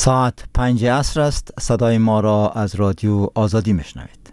ساعت 5 عصر است. صدای ما را از رادیو آزادی میشنوید.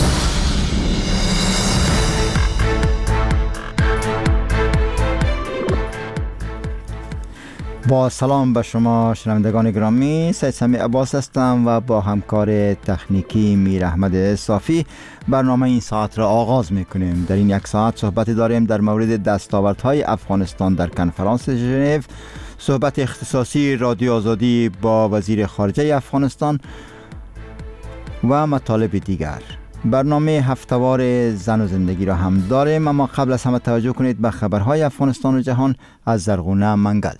با سلام به شما شنوندگان گرامی، سید سمیع عباس هستم و با همکار تکنیکی میر احمد صافی برنامه این ساعت را آغاز میکنیم. در این یک ساعت صحبت داریم در مورد دستاوردهای افغانستان در کنفرانس ژنو، صحبت اختصاصی رادیو آزادی با وزیر خارجه افغانستان و مطالب دیگر. برنامه هفتهوار زن و زندگی را هم داریم، اما قبل از همه توجه کنید به خبرهای افغانستان و جهان از زرغونه منگل.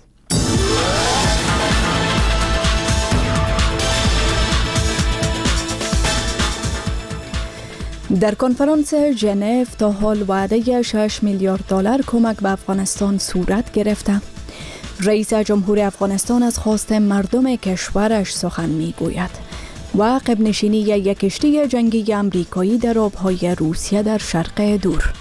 در کنفرانس ژنو تا حال وعده 6 میلیارد دلار کمک به افغانستان صورت گرفته. رئیس جمهور افغانستان از خواست مردم کشورش سخن میگوید و عقب نشینی یک کشتی جنگی امریکایی در آبهای روسیه در شرق دور.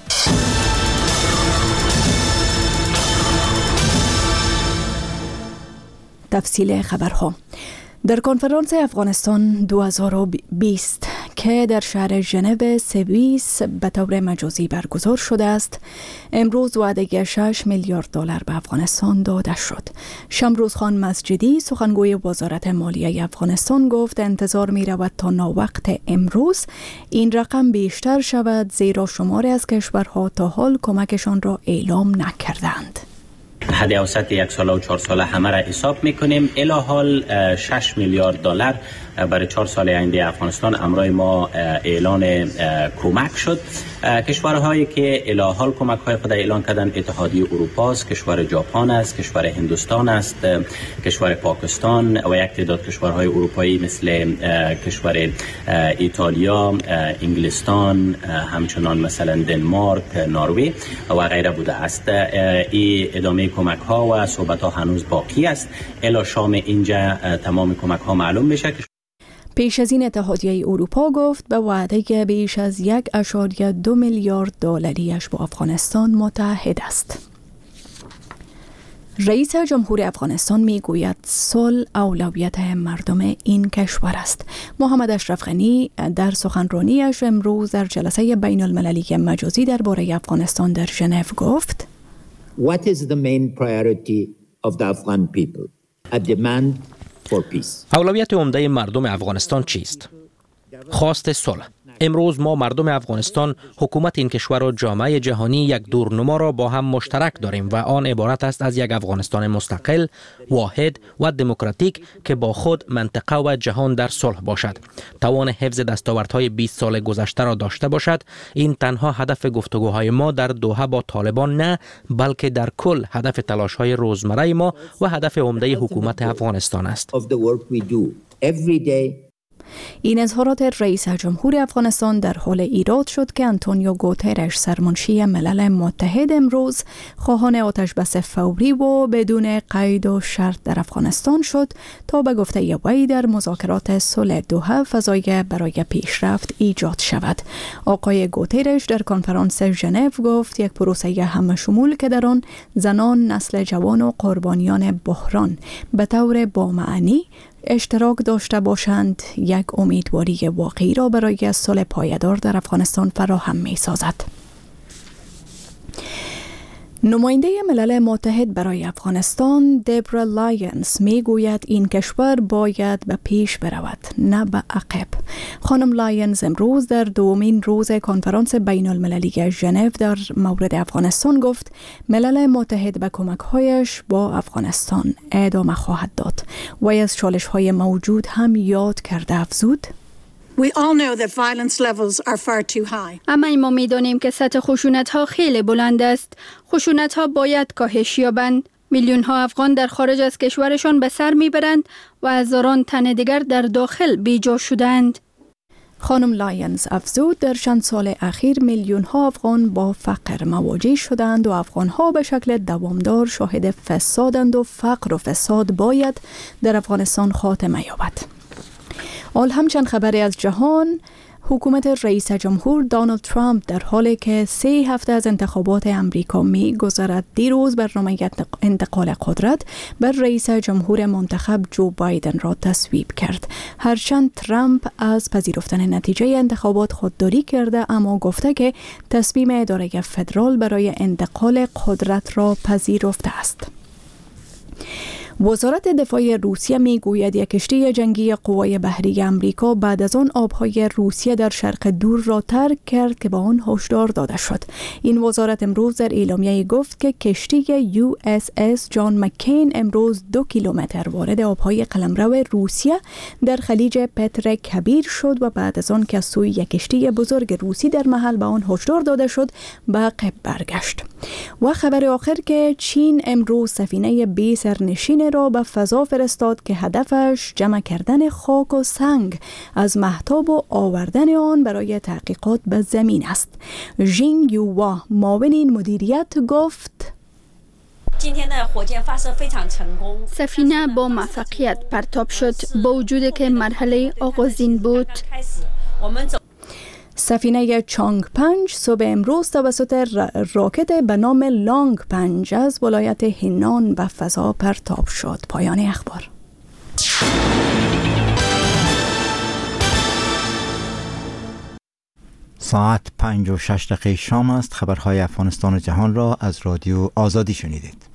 تفصیل خبرها. در کنفرانس افغانستان 2020 که در شهر ژنو سوئیس به طور مجازی برگزار شده است، امروز وعده 6 میلیارد دلار به افغانستان داده شد. شمروز خان مسجدی سخنگوی وزارت مالیه افغانستان گفت انتظار می رود تا ناوقت امروز این رقم بیشتر شود، زیرا شماری از کشورها تا حال کمکشان را اعلام نکردند. حد اوسط یک ساله و 4 ساله همه را حساب میکنیم. الی حال 6 میلیارد دلار برای 4 سال آینده افغانستان امرای ما اعلان کمک شد. کشورهایی که الی حال کمک های خود اعلان کردن اتحادیه اروپا است، کشور ژاپن است، کشور هندوستان است، کشور پاکستان و یک تعداد کشورهای اروپایی مثل کشور ایتالیا، انگلستان، همچنان مثلا دنمارک، نروژ و غیره بوده است. این ادامه کمک ها و صحبت ها هنوز باقی است. الی شام اینجا تمام کمک ها معلوم میشه. پیش از این اتحادیه اروپا گفت به وعده بیش از 1.2 میلیارد دلاریش با افغانستان متحد است. رئیس جمهور افغانستان میگوید صلح اولویت مردم این کشور است. محمد اشرف غنی در سخنرانیش امروز در جلسه بین المللی مجازی درباره افغانستان در ژنو گفت: What is the main priority of the Afghan people? A demand for peace. اولویت عمده مردم افغانستان چیست؟ خواست صلح. امروز ما مردم افغانستان، حکومت این کشور و جامعه جهانی یک دورنما را با هم مشترک داریم و آن عبارت است از یک افغانستان مستقل، واحد و دموکراتیک که با خود منطقه و جهان در صلح باشد. توان حفظ دستاوردهای 20 سال گذشته را داشته باشد. این تنها هدف گفتگوهای ما در دوحه با طالبان نه، بلکه در کل هدف تلاش‌های روزمره ما و هدف عمده حکومت افغانستان است. این اظهارات رئیس جمهور افغانستان در حال ایراد شد که آنتونیو گوترش سرمنشی ملل متحد امروز خواهان آتشبس فوری و بدون قید و شرط در افغانستان شد تا به گفته وی در مذاکرات صلح دوحه فضای برای پیشرفت ایجاد شود. آقای گوترش در کنفرانس ژنو گفت یک پروسه همشمول که در آن زنان، نسل جوان و قربانیان بحران به طور بامعنی اشتراک داشته باشند، یک امیدواری واقعی را برای صلح پایدار در افغانستان فراهم می سازد. نماینده ملل متحد برای افغانستان دبرا لاینز می گوید این کشور باید به پیش برود، نه به عقب. خانم لاینز امروز در دومین روز کنفرانس بین المللی ژنو در مورد افغانستان گفت ملل متحد به کمک‌هایش با افغانستان ادامه خواهد داد و از چالش‌های موجود هم یاد کرده افزود: We all know that violence levels are far too high. اما ما می‌دانیم که سطح خشونت‌ها خیلی بلند است. خشونت‌ها باید کاهش یابند. میلیون‌ها افغان در خارج از کشورشان به سر می‌برند و هزاران تن دیگر در داخل بیجا شدند. خانم لاینز افزود در چند سال اخیر میلیون‌ها افغان با فقر مواجه شدند و افغان‌ها به شکل دوامدار شاهد فسادند و فقر و فساد باید در افغانستان خاتمه یابد. حال همچند خبری از جهان. حکومت رئیس جمهور دونالد ترامپ در حالی که 3 هفته از انتخابات امریکا می‌گذرد دیروز برنامه انتقال قدرت بر رئیس جمهور منتخب جو بایدن را تصویب کرد. هرچند ترامپ از پذیرفتن نتیجه انتخابات خودداری کرده، اما گفته که تصمیم اداره فدرال برای انتقال قدرت را پذیرفته است. وزارت دفاع روسیه میگوید یک کشتی جنگی قوای بحری امریکا بعد از آن آبهای روسیه در شرق دور را ترک کرد که به آن هشدار داده شد. این وزارت امروز در اعلامیه گفت که کشتی USS جان مکین امروز 2 کیلومتر وارد آبهای قلمرو روسیه در خلیج پتر کبیر شد و بعد از آن که از سوی یک کشتی بزرگ روسی در محل به آن هشدار داده شد به عقب برگشت. و خبر آخر که چین امروز سفینه بی سرنشین را به فضا فرستاد که هدفش جمع کردن خاک و سنگ از مهتاب و آوردن آن برای تحقیقات به زمین است. ژینگ یووا معاون این مدیریت گفت سفینه با موفقیت پرتاب شد با وجود که مرحله آغازین بود. سفینه چانگ 5 صبح امروز توسط راکت به نام لانگ 5 از ولایت هنان به فضا پرتاب شد. پایان اخبار. ساعت 5:06 شام است. خبرهای افغانستان و جهان را از رادیو آزادی شنیدید.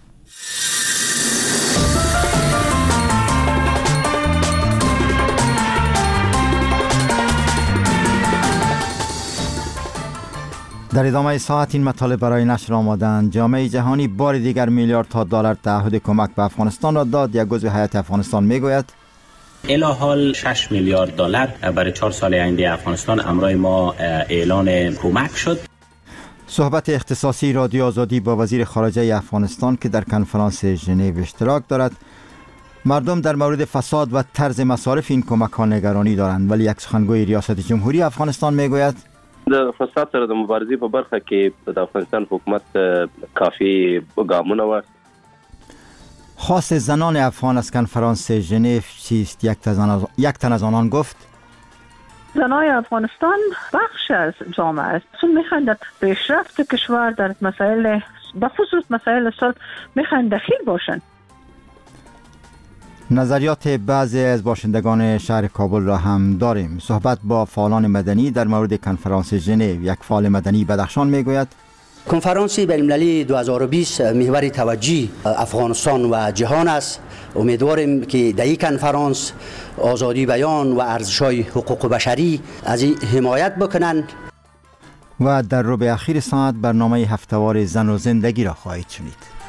در ادامه ساعت این مطالب برای نشر آمادند. جامعه جهانی بار دیگر میلیاردها دلار تعهد کمک به افغانستان را داد. یک عضو هیئت افغانستان میگوید الی حال 6 میلیارد دلار برای 4 سال آینده افغانستان امرای ما اعلان کمک شد. صحبت اختصاصی رادیو آزادی با وزیر خارجه افغانستان که در کنفرانس ژنو اشتراک دارد. مردم در مورد فساد و طرز مصارف این کمک ها نگرانی دارند، ولی یک سخنگوی ریاست جمهوری افغانستان میگوید د فساد سره د مبارزې په برخه کې د افغانستان حکومت کافی ګامونه واخیستل. خواست زنان افغان از کنفرانس ژنو چیست؟ یک تن از آنان گفت زنای افغانستان بخش از جامعه است. چون میخواهند در پیشرفت کشور در مسائل بخصوص مسائل صلح میخواهند دخیل باشند. نظریات بعضی از باشندگان شهر کابل را هم داریم. صحبت با فعالان مدنی در مورد کنفرانس ژنو. یک فعال مدنی بدخشان میگوید کنفرانس بین‌المللی 2020 محور توجه افغانستان و جهان است. امیدواریم که در این کنفرانس آزادی بیان و ارزش‌های حقوق بشری از این حمایت بکنند. و در ربع اخیر ساعت برنامه هفته‌وار زن و زندگی را خواهید شنید.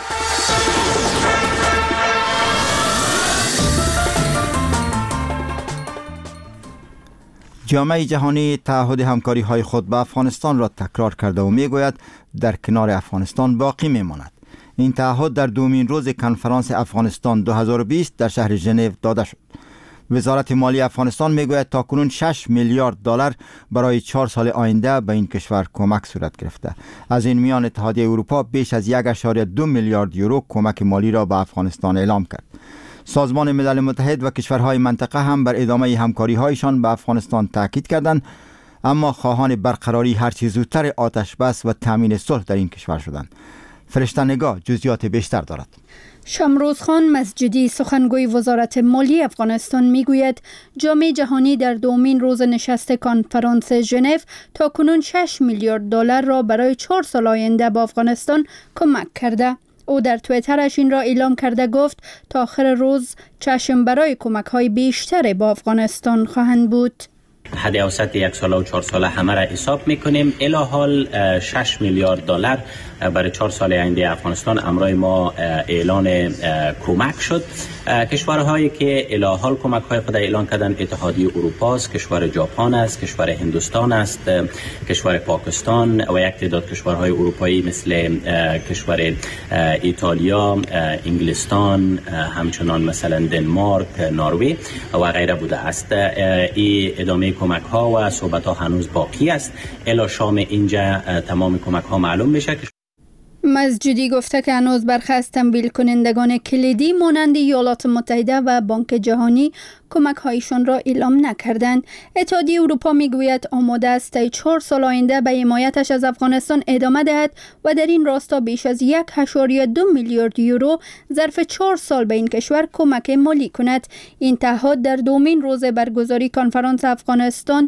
جامعه جهانی تعهد همکاری های خود با افغانستان را تکرار کرده و میگوید در کنار افغانستان باقی میماند. این تعهد در دومین روز کنفرانس افغانستان 2020 در شهر ژنو داده شد. وزارت مالی افغانستان میگوید تاکنون 6 میلیارد دلار برای 4 سال آینده به این کشور کمک صورت گرفته. از این میان اتحادیه اروپا بیش از 1.2 میلیارد یورو کمک مالی را به افغانستان اعلام کرد. سازمان ملل متحد و کشورهای منطقه هم بر ادامه همکاری‌هایشان به افغانستان تاکید کردند، اما خواهان برقراری هرچه زودتر آتش بس و تامین صلح در این کشور شدند. فرشته نگاه جزئیات بیشتر دارد. شامروز خان مسجدی سخنگوی وزارت مالی افغانستان میگوید جامعه جهانی در دومین روز نشست کنفرانس ژنو تاکنون 6 میلیارد دلار را برای 4 سال آینده به افغانستان کمک کرده. او در توییترش این را اعلام کرده گفت تا آخر روز چشم برای کمک‌های بیشتر با افغانستان خواهند بود. حد اوسط 1 ساله و 4 ساله همه را حساب میکنیم. الی حال 6 میلیارد دلار برای 4 سال آینده افغانستان امرای ما اعلان کمک شد. کشورهایی که الی حال کمک های خود اعلان کردن اتحادیه اروپا است، کشور ژاپن است، کشور هندوستان است، کشور پاکستان و یک تعداد کشورهای اروپایی مثل کشور ایتالیا، انگلستان، همچنان مثلا دنمارک، نروژ و غیره بوده است. این ادامه کمک ها و صحبت ها هنوز باقی است. الی شام اینجا تمام کمک ها معلوم میشه. مزجدی گفته که هنوز برخی از تمویل کنندگان کلیدی مانند ایالات متحده و بانک جهانی کمک هایشان را اعلام نکردند. اتحادیه اروپا میگوید آماده است تا 4 سال آینده به حمایتش از افغانستان ادامه دهد و در این راستا بیش از 1.2 میلیارد یورو ظرف 4 سال به این کشور کمک مالی کند. این تعهد در دومین روز برگزاری کنفرانس افغانستان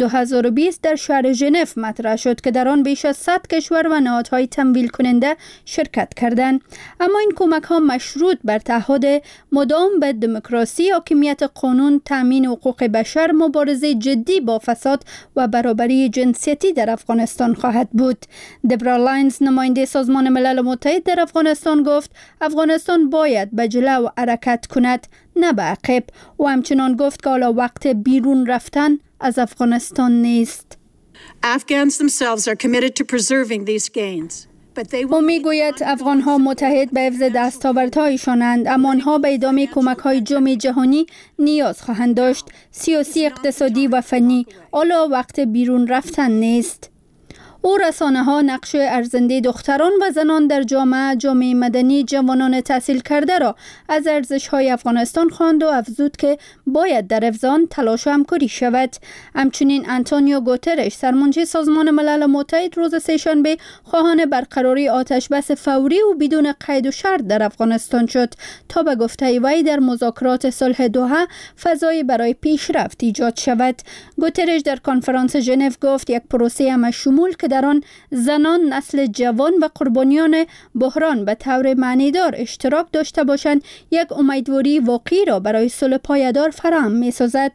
2020 در شهر ژنو مطرح شد که در آن بیش از 100 کشور و نهادهای تمویل کننده شرکت کردند. اما این کمک ها مشروط بر تعهد مدام به دموکراسی، حاکمیت قانون، تامین حقوق بشر، مبارزه جدی با فساد و برابری جنسیتی در افغانستان خواهد بود. دبرا لاینز، نماینده سازمان ملل متحد در افغانستان، گفت افغانستان باید به جلو حرکت کند، نه به عقب، و همچنان گفت که حالا وقت بیرون رفتن از افغانستان نیست. Afghans themselves are committed to preserving these gains. او میگوید افغانها متحد به حفظ دستاوردهایشانند، اما آنها به ادامه کمک‌های جامعه جهانی نیاز خواهند داشت، سیاسی، اقتصادی و فنی. حالا وقت بیرون رفتن نیست. او رسانه‌ها نقش ارزنده دختران و زنان در جامعه مدنی، جوانان تحصیل کرده را از ارزش‌های افغانستان خواند و افزود که باید در حفظ آن تلاش و همکاری شود. همچنین آنتونیو گوترش، سرمنشی سازمان ملل متحد، روز سه‌شنبه خواهان برقراری آتش بس فوری و بدون قید و شرط در افغانستان شد تا به گفته وی در مذاکرات صلح دوحه فضای برای پیشرفت ایجاد شود. گوترش در کنفرانس ژنو گفت یک پروسه همه‌شمول که در آن زنان، نسل جوان و قربانیان بحران به طور معنیدار اشتراک داشته باشند، یک امیدواری واقعی را برای صلح پایدار فراهم می‌سازد.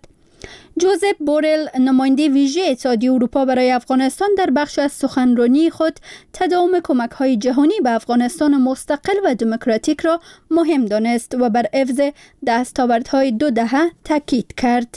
جوزف بورل، نماینده ویژه اتحادیه اروپا برای افغانستان، در بخش از سخنرانی خود تداوم کمک‌های جهانی به افغانستان مستقل و دموکراتیک را مهم دانست و بر حفظ دستاوردهای 2 دهه تاکید کرد.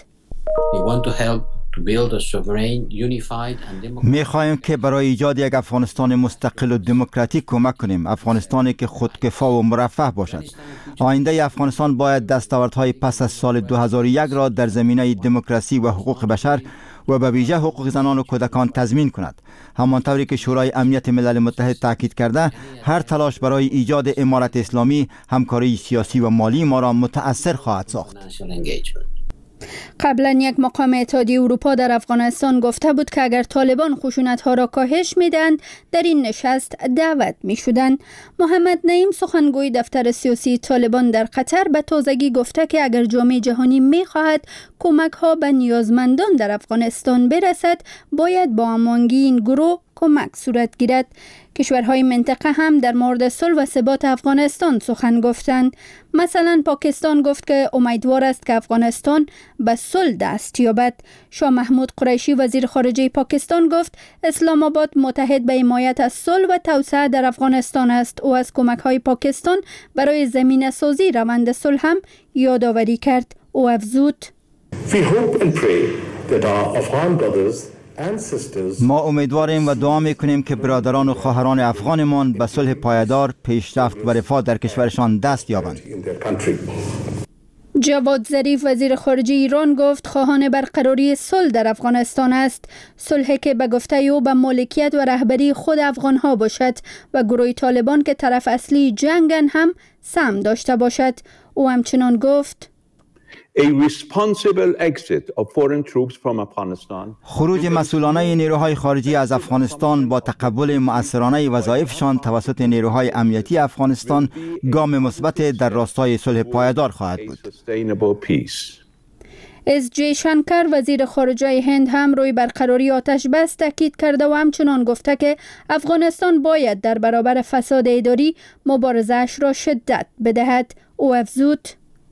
می‌خواهیم که برای ایجاد یک افغانستان مستقل و دموکراتیک کمک کنیم، افغانستانی که خودکفا و مرفه باشد. آینده افغانستان باید دستاوردهای پس از سال 2001 را در زمینه دموکراسی و حقوق بشر و به ویژه حقوق زنان و کودکان تضمین کند. همانطوری که شورای امنیت ملل متحد تاکید کرده، هر تلاش برای ایجاد امارت اسلامی همکاری سیاسی و مالی ما را متأثر خواهد ساخت. قبلا یک مقام اتحادیه اروپا در افغانستان گفته بود که اگر طالبان خشونت‌ها را کاهش میدن، در این نشست دعوت میشدند. محمد نعیم، سخنگوی دفتر سیاسی طالبان در قطر، به تازگی گفته که اگر جامعه جهانی میخواهد کمک‌ها به نیازمندان در افغانستان برسد، باید با هماهنگی این گروه کمک صورت گیرد. کشورهای منطقه هم در مورد صلح و ثبات افغانستان سخن گفتند. مثلا پاکستان گفت که امیدوار است که افغانستان به صلح دست یابد. شاه محمود قریشی، وزیر خارجه پاکستان، گفت اسلام آباد متحد به حمایت از صلح و توسعه در افغانستان است. او از کمک‌های پاکستان برای زمینه سازی روند صلح هم یادآوری کرد. او افزود: ما امیدواریم و دعا میکنیم که برادران و خواهران افغانمان به صلح پایدار، پیشرفت و رفاه در کشورشان دست یابند. جواد ظریف، وزیر خارجه ایران، گفت خواهان برقراری صلح در افغانستان است، صلحی که به گفته او به مالکیت و رهبری خود افغانها باشد و گروه طالبان که طرف اصلی جنگن هم سهم داشته باشد. او همچنان گفت: خروج مسئولانه نیروهای خارجی از افغانستان با تقبل مؤثرانه وظایفشان توسط نیروهای امنیتی افغانستان گام مثبت در راستای صلح پایدار خواهد بود. اس جی شنکر، وزیر خارجه هند، هم روی برقراری آتش بس تاکید کرده و همچنان گفته که افغانستان باید در برابر فساد اداری مبارزه‌اش را شدت بدهد. او افزود: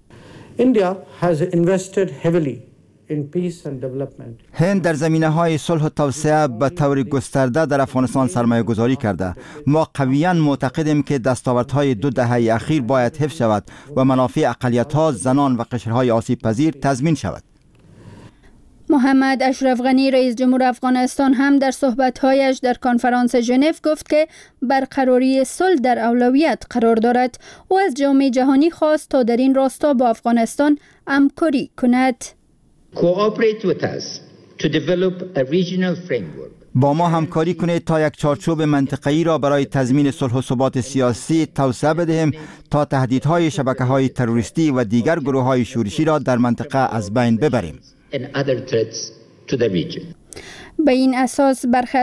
هند در زمینه‌های صلح و توسعه به طور گسترده در افغانستان سرمایه گذاری کرده. ما قویاً معتقدیم که دستاوردهای 2 دهه اخیر باید حفظ شود و منافع اقلیت‌ها، زنان و قشرهای آسیب پذیر تضمین شود. محمد اشرف غنی، رئیس جمهور افغانستان، هم در صحبت‌هایش در کنفرانس ژنو گفت که برقراری صلح در اولویت قرار دارد. او از جامعه جهانی خواست تا در این راستا با افغانستان همکاری کند. با ما همکاری کنید تا یک چارچوب منطقه‌ای را برای تضمین صلح و ثبات سیاسی توسعه بدهیم تا تهدیدهای شبکه‌های تروریستی و دیگر گروه‌های شورشی را در منطقه از بین ببریم. به این اساس برخی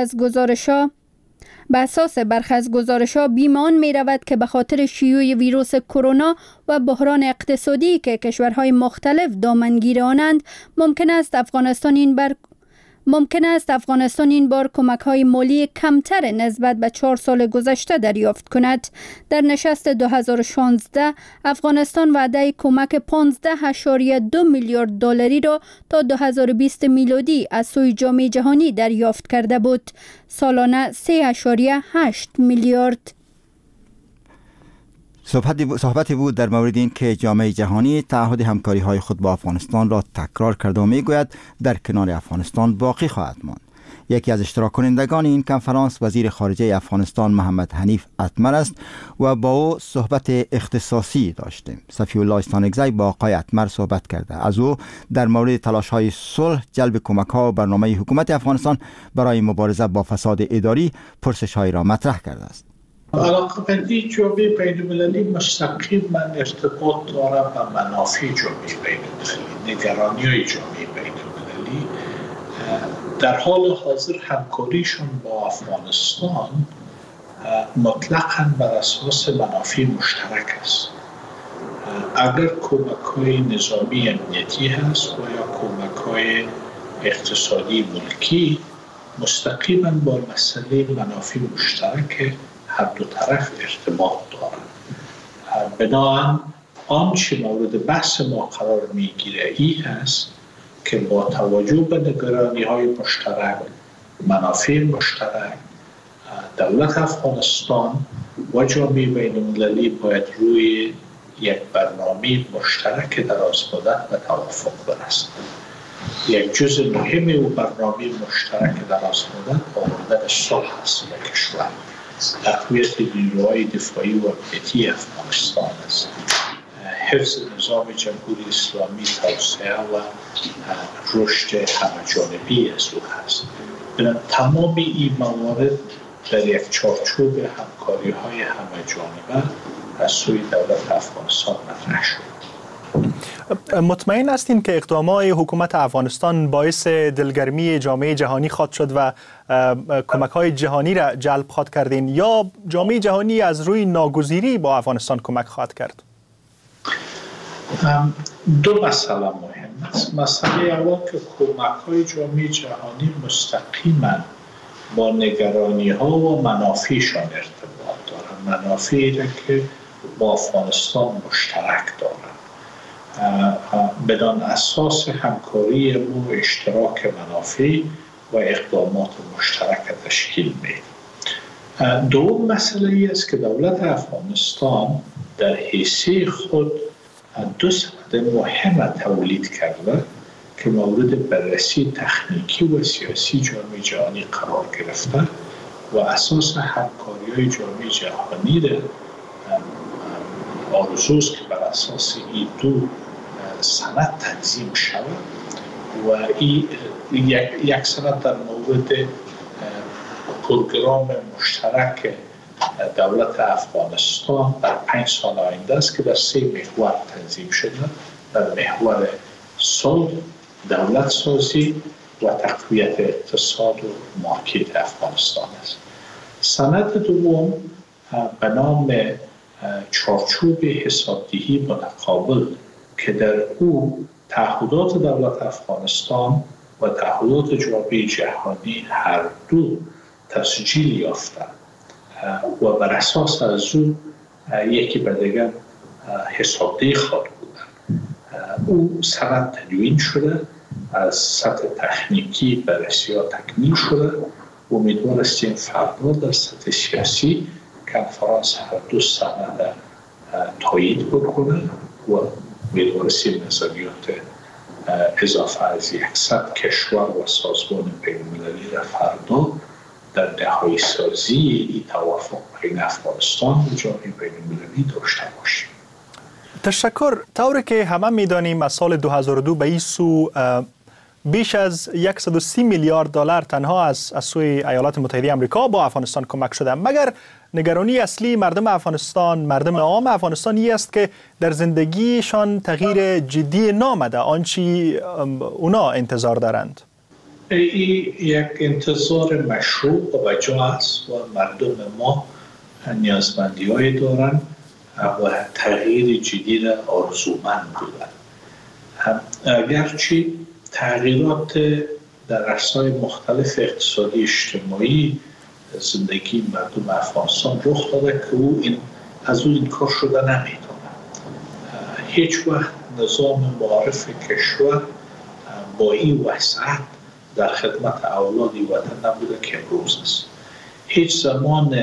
از گزارش‌ها بیمان می رود که به خاطر شیوع ویروس کرونا و بحران اقتصادی که کشورهای مختلف دامنگیر آنند ممکن است افغانستان این بار کمک‌های مالی کمتر نسبت به 4 سال گذشته دریافت کند. در نشست 2016 افغانستان وعده کمک 15.2 میلیارد دلاری را تا 2020 میلادی از سوی جامعه جهانی دریافت کرده بود. سالانه 3.8 میلیارد. صحبتی بود در مورد این که جامعه جهانی تعهد همکاری‌های خود با افغانستان را تکرار کرده و میگوید در کنار افغانستان باقی خواهد ماند. یکی از اشتراک کنندگان این کنفرانس وزیر خارجه افغانستان محمد حنیف اتمر است و با او صحبت اختصاصی داشتیم. صفی الله استانکزی با آقای اتمر صحبت کرده. از او در مورد تلاش‌های صلح، جلب کمک‌ها و برنامه حکومت افغانستان برای مبارزه با فساد اداری پرسش‌هایی را مطرح کرده است. علاقه‌مندی جامعه بین‌المللی مستقیما ارتباط دارد با منافع جامعه بین‌المللی، نگرانی‌های جامعه بین‌المللی. در حال حاضر همکاریشون با افغانستان مطلقاً بر اساس منافع مشترک است. اگر کمک‌های نظامی امنیتی هست و یا کمک‌های اقتصادی ملکی مستقیما با مسئله منافع مشترک هر دو طرف ارتباط دارند. بنابراین آنچه مورد بحث ما قرار میگیره این هست که با توجه به نگرانی‌های مشترک، منافع مشترک، دولت افغانستان و جامعه بین‌المللی باید روی یک برنامه مشترک درازمدت به توافق برسند. یک جزء مهم و برنامه مشترک درازمدت آوردن صلح است در کشور، تقویت نیروهای دفاعی و امنیتی افغانستان است، حفظ نظام جمهوری اسلامی، توسعه و رشد همه‌جانبی از او است. تمام این موارد در یک چارچوب همکاری‌های همه‌جانبه از سوی دولت افغانستان مطرح شد. مطمئن هستین که اقدامات حکومت افغانستان باعث دلگرمی جامعه جهانی خواهد شد و کمک‌های جهانی را جلب خواهد کردین یا جامعه جهانی از روی ناگزیری با افغانستان کمک خواهد کرد؟ دو مسئله مهم است. مسئله اول که کمک‌های جامعه جهانی مستقیما با نگرانی‌ها و منافعشان ارتباط دارند، منافعی را که با افغانستان مشترک دارند. بدان اساس همکاری و اشتراک منافع و اقدامات مشترک تشکیل می‌دهد. دوم مسئله است که دولت افغانستان در حیث خود دو سند مهم تولید کرده که مورد بررسی تکنیکی و سیاسی جامعه جهانی قرار گرفته و اساس همکاری‌های جامعه جهانی را آرزوست که بر اساس این دو سند تنظیم شود و این یک سند در مورد پروگرام مشترک دولت افغانستان در 5 سال آینده است که در 3 محور تنظیم شده. در محور صلح، دولت سازی و تقویت اقتصاد و مارکت افغانستان است. سند دوم به نام چارچوب حسابدهی متقابل که در او تعهدات دولت افغانستان و تعهدات جامعه جهانی هر دو تسجیل یافتند و بر اساس از او یکی به دیگر حسابدهی خواهد بودند. او سند تدوین شده، از سطح تکنیکی بررسی‌ها تکمیل شده. امیدوار هستیم فردا در سطح سیاسی کنفرانس هر دو سند تایید بکنه و امیدوار هستیم نظریات اضافه از 100 کشور و سازمان بین‌المللی را فردا در نهایی سازی این توافق بین افغانستان و جامعه بین‌المللی داشته باشیم. تشکر. طوری که همه می‌دانیم از سال 2002 به این سو بیش از 130 میلیارد دلار تنها از سوی ایالات متحده آمریکا با افغانستان کمک شده. مگر نگرانی اصلی مردم افغانستان، مردم عام افغانستان است که در زندگیشان تغییر جدی نامده، آنچه اونا انتظار دارند؟ این یک انتظار مشروع و جا است و مردم ما نیازمندی‌هایی دارند و تغییر جدی را آرزومند بودند. اگرچه تغییرات در عرصه‌های مختلف اقتصادی اجتماعی زندگی مردم افغانستان رخ داده که از او انکار شده نمی‌تواند. هیچ وقت نظام معارف کشور با این وسعت در خدمت اولاد وطن نبوده که امروز است. هیچ زمان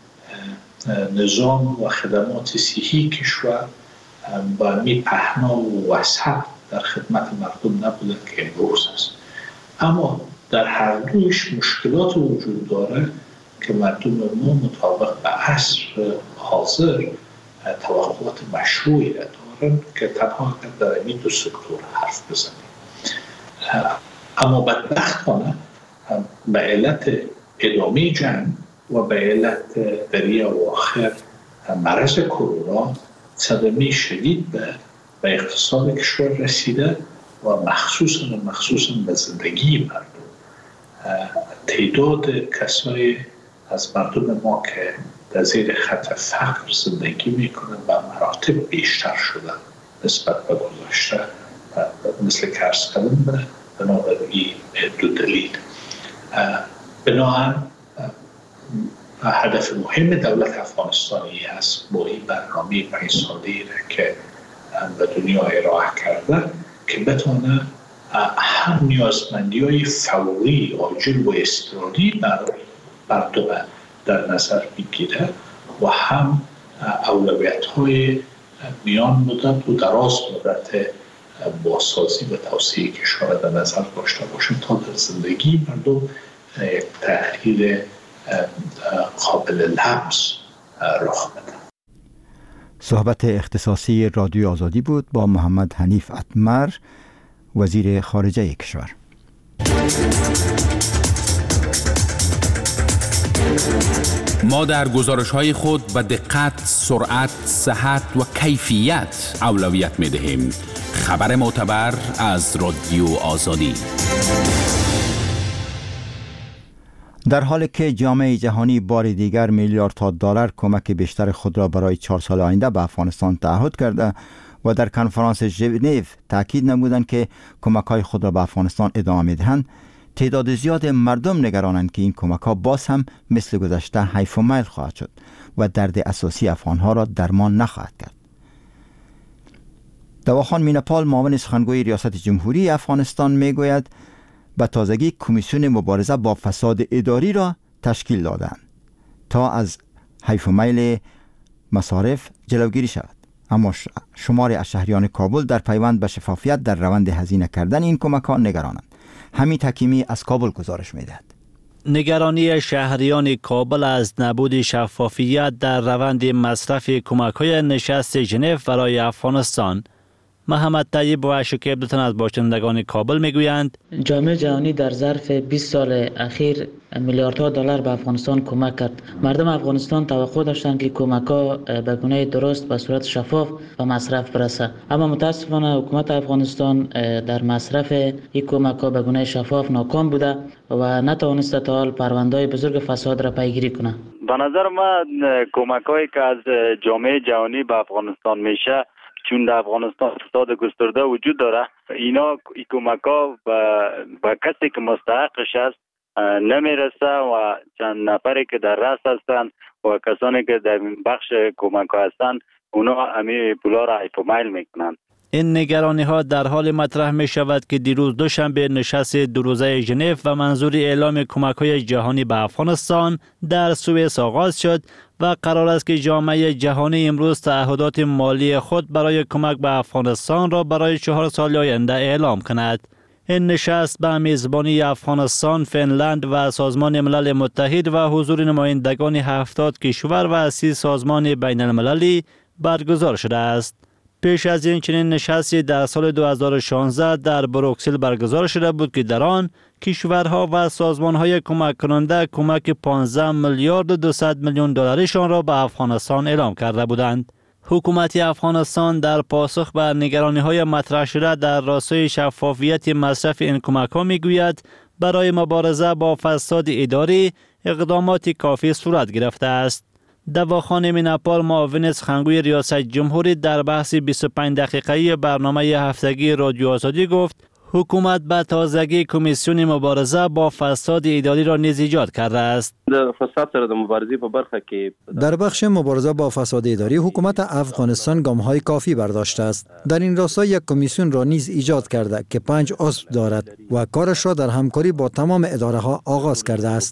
نظام و خدمات صحی کشور با می پهنا و وسعت در خدمت مردم نبوده که امروز است. اما در هر دویش مشکلات وجود داره که مردم ما مطابق به عصر حاضر توقعات مشروعی را دارند که تنها در این دو سکتور حرف بزنیم. اما بدبختانه به علت ادامه جنگ و به علت در اواخر مرض کرونا صدمه شدید به اقتصاد کشور رسیده و مخصوصا به زندگی مردم. تعداد کسای از مردم ما که در زیر خط فقر زندگی میکنن به مراتب بیشتر شدن نسبت به گذشته، مثل که عرض کردم بنابراین دو دلیل. بنابراین هدف مهم دولت افغانستانی است با این برنامه 5 ساله‌ای که به دنیا ارائه کرده که بتونه هم نیازمندی‌های فوری، عاجل و اضطراری برای مردم در نظر بگیره و هم اولویت‌های میان مدت و دراز مدت بازسازی و توسعه کشور در نظر داشته باشه تا در زندگی مردم یک تغییر قابل لمس رخ بده. صحبت اختصاصی رادیو آزادی بود با محمد حنیف اتمر، وزیر خارجه کشور. ما در گزارش‌های خود به دقت، سرعت، صحت و کیفیت اولویت می‌دهیم. خبر معتبر از رادیو آزادی. در حالی که جامعه جهانی بار دیگر میلیاردها دلار کمک بیشتر خود را برای 4 سال آینده به افغانستان تعهد کرده و در کنفرانس ژنو تاکید نمودند که کمک‌های خود را به افغانستان ادامه می‌دهند، تعداد زیاد مردم نگرانند که این کمک‌ها باز هم مثل گذشته حیف و میل خواهد شد و درد اساسی افغان‌ها را درمان نخواهد کرد. دواخان میناپال، معاون سخنگوی ریاست جمهوری افغانستان، میگوید به تازگی کمیسیون مبارزه با فساد اداری را تشکیل دادند تا از حیف و میل مصارف جلوگیری شود. اما شماری از شهریان کابل در پیوند به شفافیت در روند هزینه کردن این کمک‌ها نگرانند. حمید حکیمی از کابل گزارش می‌دهد. نگرانی شهریان کابل از نبود شفافیت در روند مصرف کمک‌های نشست ژنو برای افغانستان. محمد طیب و شکیب دوتن از باشندگان کابل میگویند جامعه جهانی در ظرف 20 سال اخیر میلیاردها دلار به افغانستان کمک کرد. مردم افغانستان توقع داشتند که کمک‌ها به گونه درست به صورت شفاف به مصرف برسه، اما متاسفانه حکومت افغانستان در مصرف این کمک‌ها به گونه شفاف ناکام بوده و نتوانسته تا حال پرونده‌های بزرگ فساد را پیگیری کنه. به نظر من کمک‌هایی که از جامعه جهانی به افغانستان میشه، چون در افغانستان فساد گسترده وجود داره، اینا این کمک‌ها به کسی که مستحقش است نمیرسه و چند نفری که در رأس هستند و کسانی که در بخش کمک‌ها هستند اونا همین پولا را حیف و میل میکنند. این نگرانی ها در حال مطرح می شود که دیروز دوشنبه نشست 2 روزه ژنو و منظور اعلام کمک‌های جهانی به افغانستان در سوئیس آغاز شد و قرار است که جامعه جهانی امروز تعهدات مالی خود برای کمک به افغانستان را برای 4 سال آینده اعلام کند. این نشست به میزبانی افغانستان، فنلند و سازمان ملل متحد و حضور نمایندگان 70 کشور و 30 سازمان بین المللی برگزار شده است. پیش از این چنین نشستی در سال 2016 در بروکسل برگزار شده بود که در آن کشورها و سازمانهای کمک کننده کمک 15 میلیارد و 200 میلیون دلارشان را به افغانستان اعلام کرده بودند. حکومت افغانستان در پاسخ به نگرانی‌های مطرح شده در راستای شفافیت مصرف این کمک‌ها می‌گوید برای مبارزه با فساد اداری اقدامات کافی صورت گرفته است. دواخانه میناپال معاون سخنگوی ریاست جمهوری در بحث 25 دقیقه‌ای برنامه هفتگی رادیو آزادی گفت حکومت به تازگی کمیسیون مبارزه با فساد اداری را نیز ایجاد کرده است. در بخش مبارزه با فساد اداری حکومت افغانستان گام‌های کافی برداشته است. در این راستا یک کمیسیون را نیز ایجاد کرده که 5 عضو دارد و کارش را در همکاری با تمام اداره‌ها آغاز کرده است.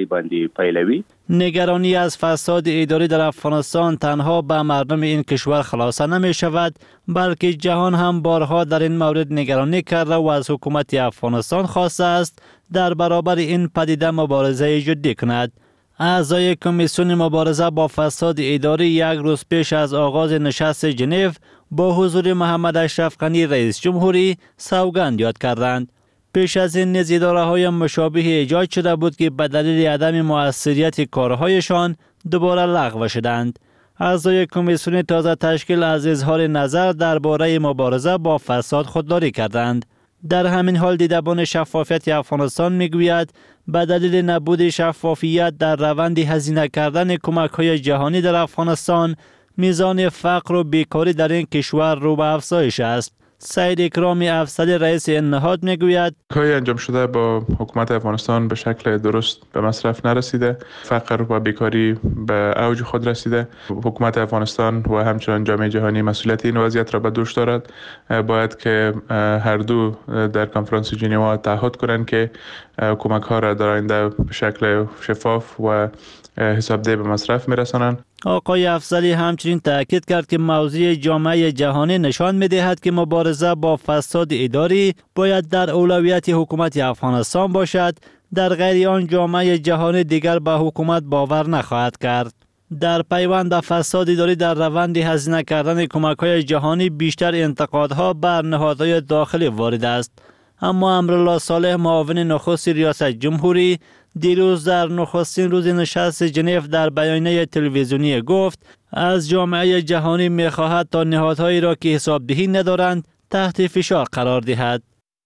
نگرانی از فساد اداری در افغانستان تنها به مردم این کشور خلاصه نمی شود بلکه جهان هم بارها در این مورد نگرانی کرده و از حکومت افغانستان خواسته است در برابر این پدیده مبارزه جدی کند. اعضای کمیسیون مبارزه با فساد اداری یک روز پیش از آغاز نشست ژنو با حضور محمد اشرف غنی رئیس جمهوری سوگند یاد کردند. پیش از این نیز اداره‌های مشابه ایجاد شده بود که به دلیل عدم مؤثریت کارهایشان دوباره لغو شدند. اعضای کمیسیون تازه تشکیل از اظهار نظر درباره مبارزه با فساد خودداری کردند. در همین حال دیدبان شفافیت افغانستان میگوید به دلیل نبود شفافیت در روند هزینه کردن کمک‌های جهانی در افغانستان میزان فقر و بیکاری در این کشور رو به افزایش است. سید اکرام افضلی رئیس این نهاد میگوید کاری انجام شده با حکومت افغانستان به شکل درست به مصرف نرسیده، فقر و بیکاری به اوج خود رسیده. حکومت افغانستان و همچنان جامعه جهانی مسئولیت این وضعیت را به دوش دارد. باید که هر دو در کنفرانس ژنو تعهد کنند که کمک ها را در آینده به شکل شفاف و حسابدهی به مصرف میرسانند. آقای افضلی همچنین تاکید کرد که موضوع جامعه جهانی نشان می‌دهد که مبارزه با فساد اداری باید در اولویت حکومت افغانستان باشد، در غیر آن جامعه جهانی دیگر به حکومت باور نخواهد کرد. در پیوند به فساد اداری در روند هزینه کردن کمک‌های جهانی بیشتر انتقادها بر نهادهای داخلی وارد است. اما امرالله صالح معاون نخست ریاست جمهوری دیروز در نخستین روز نشست ژنو در بیانیه تلویزیونی گفت از جامعه جهانی می‌خواهد تا نهادهایی را که حسابدهی ندارند تحت فشار قرار دهد.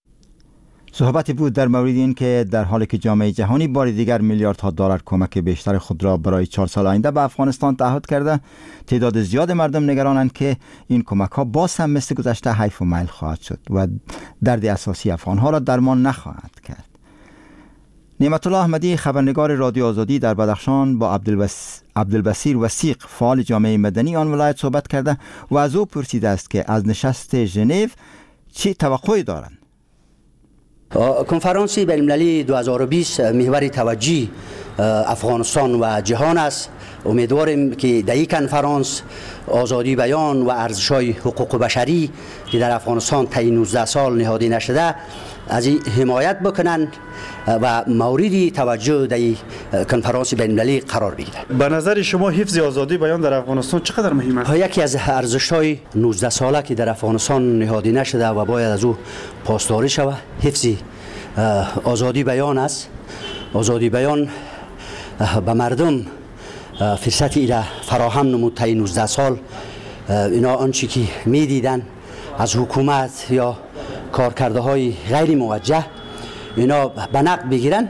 صحبتی بود در مورد این که در حالی که جامعه جهانی بار دیگر میلیاردها دلار کمک بیشتر خود را برای 4 سال آینده به افغانستان تعهد کرده، تعداد زیاد مردم نگرانند که این کمک ها باز هم مثل گذشته حیف و میل خواهد شد و درد اساسی افغانها را درمان نخواهد کرد. نعمت الله احمدی خبرنگار رادیو آزادی در بدخشان با عبدالبصیر وثیق فعال جامعه مدنی آن ولایت صحبت کرده و از او پرسیده است که از نشست ژنو چه توقعی دارند. کنفرانس بین‌المللی 2020 محور توجه افغانستان و جهان است. امیدواریم که در این کنفرانس آزادی بیان و ارزش‌های حقوق بشری که در افغانستان طی 19 سال نهاده نشده از این حمایت بکنند و موردی توجه در این کنفرانس بین‌المللی قرار بگیرد. به نظر شما حفظ آزادی بیان در افغانستان چقدر مهم است؟ یکی از ارزش‌های 19 ساله که در افغانستان نهاده نشده و باید از او پاسداری شود حفظ آزادی بیان است. آزادی بیان به مردم فرصت ایره فراهم نمود طی 19 سال. اینا آنچه که می‌دیدن از حکومت یا کارکرده های غیر موجه اینا به نقد بگیرن،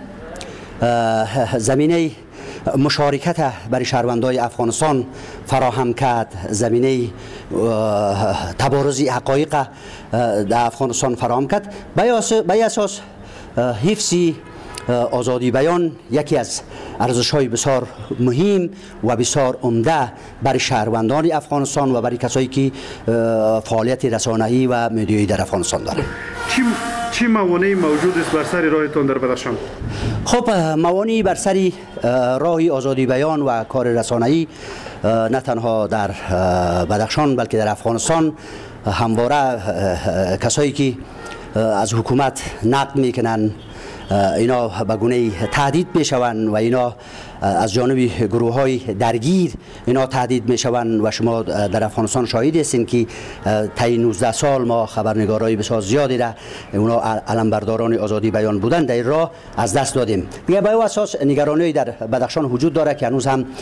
زمینه مشارکت برای شهروندان افغانستان فراهم کرد، زمینه تبارز حقایق در افغانستان فراهم کرد. به اساس حفظ آزادی بیان یکی از ارزش‌های بسیار مهم و بسیار عمده برای شهروندان افغانستان و برای کسایی که فعالیت رسانه‌ای و مدیایی در افغانستان دارند. چه موانعی موجود است بر سر راهتان در بدخشان؟ خب موانعی بر سر راه آزادی بیان و کار رسانه‌ای نه تنها در بدخشان بلکه در افغانستان همواره کسایی که از حکومت نقد میکنن اینا به گونه تهدید میشوند و اینا از جانب گروه های درگیر اینا تهدید میشوند و شما در افغانستان شاهد هستین که طی 19 سال ما خبرنگارای بسیار زیادی را اونا علمبرداران آزادی بیان بودن در راه از دست دادیم. دیگه به اساس نگرانی در بدخشان وجود داره که هنوز هم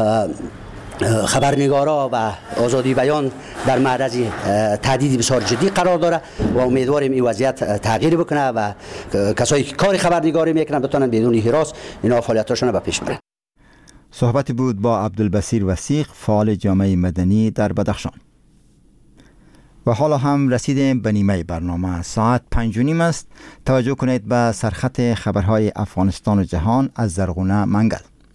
خبرنگارا و آزادی بیان در معرض تهدید بسیار جدی قرار داره و امیدواریم این وضعیت تغییر بکنه و کسایی که کار خبرنگاری میکنن بتونن بدون هراس اینا فعالیتاشون به پیش ببرن. صحبتی بود با عبدالبصیر وثیق، فعال جامعه مدنی در بدخشان. و حالا هم رسیدیم به نیمه برنامه. ساعت 5:30 است. توجه کنید به سرخط خبرهای افغانستان و جهان از زرغونه منگل.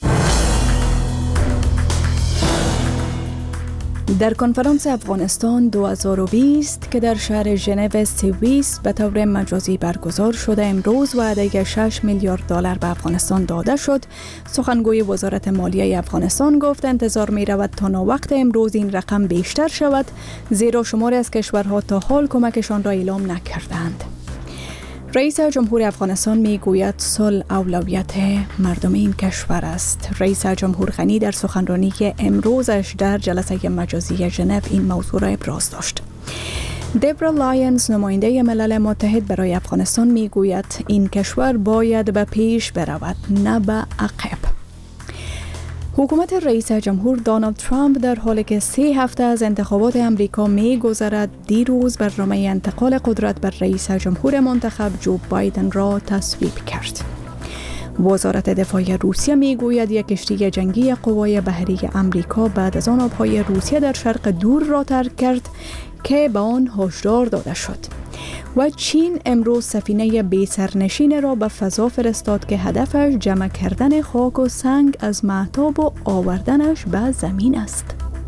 در کنفرانس افغانستان 2020 که در شهر ژنو سوئیس به طور مجازی برگزار شده امروز وعده 6 میلیارد دلار به افغانستان داده شد. سخنگوی وزارت مالیه افغانستان گفت انتظار می رود تا ناوقت امروز این رقم بیشتر شود، زیرا شماری از کشورها تا حال کمکشان را اعلام نکردند. رئیس جمهور افغانستان می گوید صلح اولویت مردم این کشور است. رئیس جمهور غنی در سخنرانی امروزش در جلسه مجازی ژنو این موضوع را ابراز داشت. دبرا لایونز نماینده ملل متحد برای افغانستان می گوید این کشور باید به پیش برود نه به عقب. حکومت رئیس جمهور دونالد ترامپ در حالی که 3 هفته از انتخابات امریکا می‌گذرد دیروز برنامه انتقال قدرت بر رئیس جمهور منتخب جو بایدن را تصویب کرد. وزارت دفاع روسیه می‌گوید یک کشتی جنگی قوای بحری امریکا بعد از آن آب‌های روسیه در شرق دور را ترک کرد که به آن هشدار داده شد. و چین امروز سفینه بی سرنشین را به فضا فرستاد که هدفش جمع کردن خاک و سنگ از مهتاب و آوردنش به زمین است.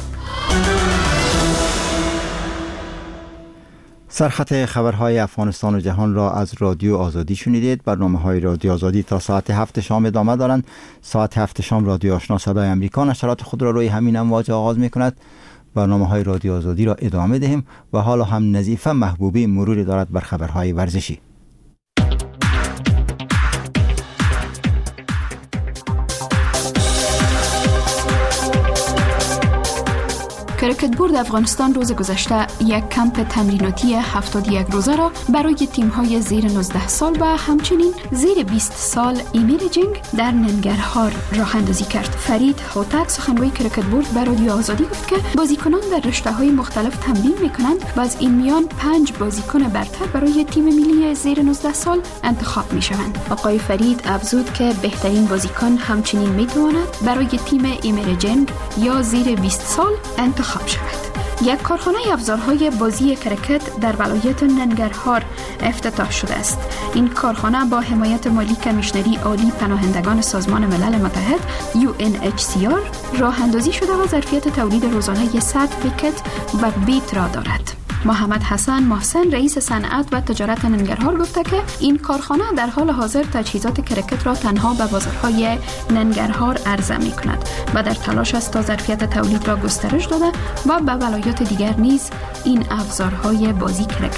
سرخط خبرهای افغانستان و جهان را از رادیو آزادی شنیدید. برنامه‌های رادیو آزادی تا ساعت 7 شام ادامه دارند. ساعت 7 شام رادیو آشنا صدای امریکا نشرات خود را روی همین امواج آغاز می‌کند. برنامه‌های رادیو آزادی را ادامه دهیم و حالا هم نظیفه محبوبی مروری دارد بر خبرهای ورزشی. کرکت بورد افغانستان روز گذشته یک کمپ تمریناتی 71 روزه را برای تیم‌های زیر 19 سال و همچنین زیر 20 سال ایمیرجینگ در ننگرهار راه اندازی کرد. فرید هوتک سخنگوی کرکت بورد به رادیو آزادی گفت که بازیکنان در رشته‌های مختلف تمرین می‌کنند و از این میان 5 بازیکن برتر برای تیم ملی زیر 19 سال انتخاب می‌شوند. آقای فرید افزود که بهترین بازیکن همچنین می‌تواند برای تیم ایمیرجینگ یا زیر 20 سال انتخاب شود. یک کارخانه ابزارهای بازی کرکت در ولایت ننگرهار افتتاح شده است. این کارخانه با حمایت مالی کمیشنری عالی پناهندگان سازمان ملل متحد UNHCR راه اندازی شده و ظرفیت تولید روزانه 100 ویکت و بیت را دارد. محمد حسن محسن رئیس صنعت و تجارت ننگرهار گفته که این کارخانه در حال حاضر تجهیزات کرکت را تنها به بازارهای ننگرهار عرضه می کند و در تلاش است تا ظرفیت تولید را گسترش داده و به ولایات دیگر نیز این ابزارهای بازی کرکت